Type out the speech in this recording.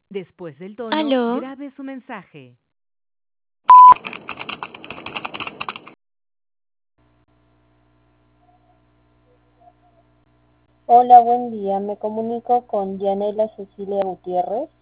Después del tono, ¿Aló? grabe su mensaje. Hola, buen día. Me comunico con Dianela Cecilia Gutiérrez.